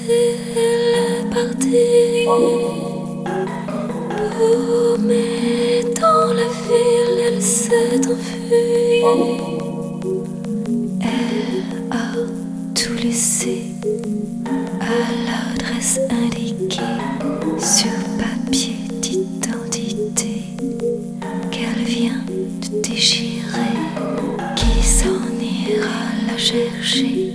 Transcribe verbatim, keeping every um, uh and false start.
elle est partie. Paumée dans la ville, elle s'est enfuie. Elle a tout laissé à l'adresse indiquée sur papier d'identité qu'elle vient de déchirer. Qui s'en ira la chercher?